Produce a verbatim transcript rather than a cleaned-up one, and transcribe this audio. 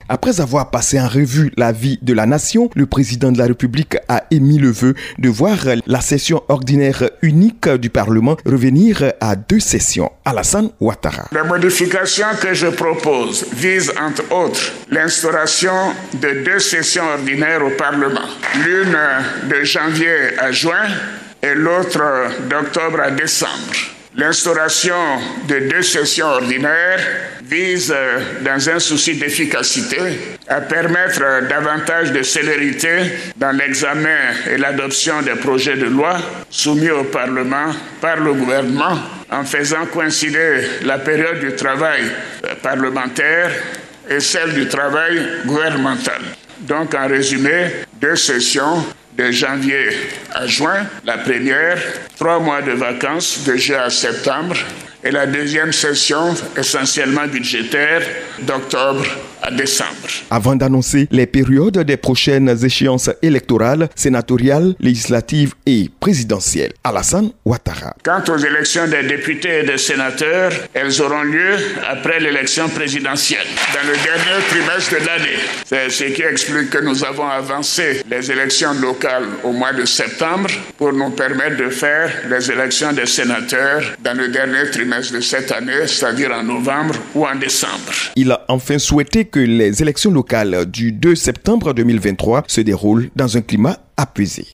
Après avoir passé en revue la vie de la nation, le président de la République a émis le vœu de voir la session ordinaire unique du Parlement revenir à deux sessions. Alassane Ouattara. Les modifications que je propose visent entre autres l'instauration de deux sessions ordinaires au Parlement, l'une de janvier à juin et l'autre d'octobre à décembre. L'instauration de deux sessions ordinaires vise, dans un souci d'efficacité, à permettre davantage de célérité dans l'examen et l'adoption des projets de loi soumis au Parlement par le gouvernement, en faisant coïncider la période du travail parlementaire et celle du travail gouvernemental. Donc, en résumé, deux sessions de janvier à juin, la première, trois mois de vacances de juin à septembre, et la deuxième session essentiellement budgétaire d'octobre à décembre. Avant d'annoncer les périodes des prochaines échéances électorales, sénatoriales, législatives et présidentielles, Alassane Ouattara. Quant aux élections des députés et des sénateurs, elles auront lieu après l'élection présidentielle, dans le dernier trimestre de l'année. C'est ce qui explique que nous avons avancé les élections locales au mois de septembre pour nous permettre de faire les élections des sénateurs dans le dernier trimestre de cette année, c'est-à-dire en novembre ou en décembre. Il a enfin souhaité que les élections locales du deux septembre deux mille vingt-trois se déroulent dans un climat apaisé.